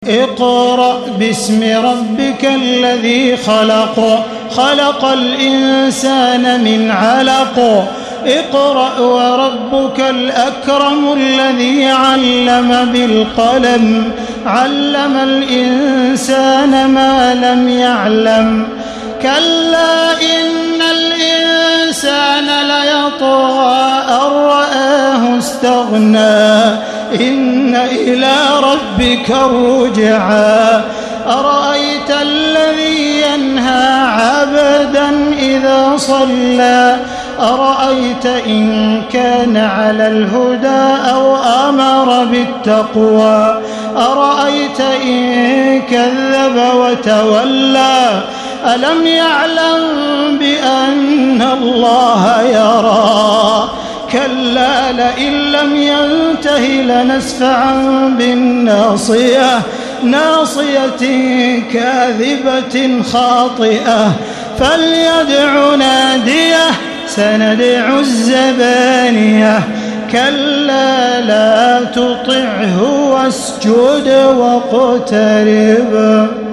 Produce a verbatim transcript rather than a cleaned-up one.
اقرأ باسم ربك الذي خلق خلق الإنسان من علق اقرأ وربك الأكرم الذي علم بالقلم علم الإنسان ما لم يعلم كلا إن الإنسان ليطغى أن رآه استغنى إن إلى ربك الرجعى أرأيت الذي ينهى عبدا إذا صلى أرأيت إن كان على الهدى أو أمر بالتقوى أرأيت إن كذب وتولى ألم يعلم بأن الله يرى كلا لئن لم ينته لنسفعا بالناصية ناصية كاذبة خاطئة فليدع ناديه سندع الزبانية كلا لا تطعه واسجد واقترب.